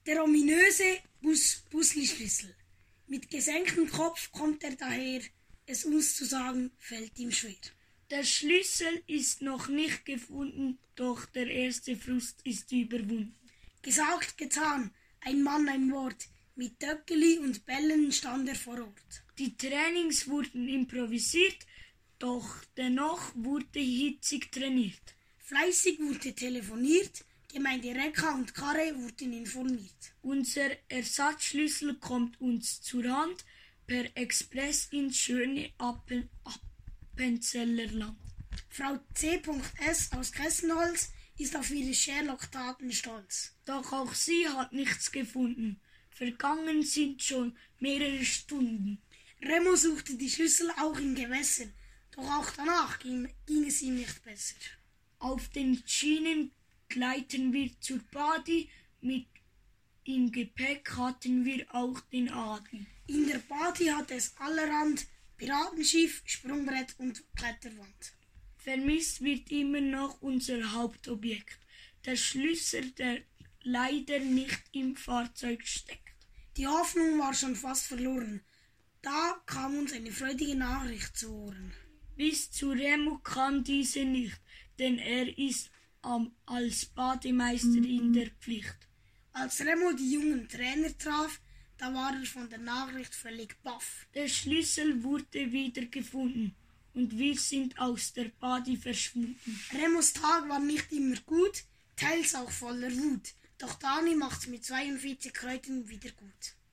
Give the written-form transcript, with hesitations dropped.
Der ominöse Busli-Schlüssel. Mit gesenktem Kopf kommt er daher, es uns zu sagen, fällt ihm schwer. Der Schlüssel ist noch nicht gefunden, doch der erste Frust ist überwunden. Gesagt, getan, ein Mann, ein Wort. Mit Töckeli und Bällen stand er vor Ort. Die Trainings wurden improvisiert, doch dennoch wurde hitzig trainiert. Fleißig wurde telefoniert, Gemeinde Recka und Karre wurden informiert. Unser Ersatzschlüssel kommt uns zur Hand per Express ins schöne Appenzellerland. Frau C.S. aus Kessenholz ist auf ihre Sherlock-Taten stolz. Doch auch sie hat nichts gefunden. Vergangen sind schon mehrere Stunden. Remo suchte die Schlüssel auch in Gewässern, doch auch danach ging es ihm nicht besser. Auf den Schienen gleiten wir zur Badi, mit im Gepäck hatten wir auch den Adi. In der Badi hatte es allerhand Piratenschiff, Sprungbrett und Kletterwand. Vermisst wird immer noch unser Hauptobjekt, der Schlüssel, der leider nicht im Fahrzeug steckt. Die Hoffnung war schon fast verloren. Da kam uns eine freudige Nachricht zu Ohren. Bis zu Remo kam diese nicht, denn er ist als Bademeister in der Pflicht. Als Remo die jungen Trainer traf, da war er von der Nachricht völlig baff. Der Schlüssel wurde wieder gefunden und wir sind aus der Badi verschwunden. Remos Tag war nicht immer gut, teils auch voller Wut. Doch Dani macht's mit 42 Kräutern wieder gut.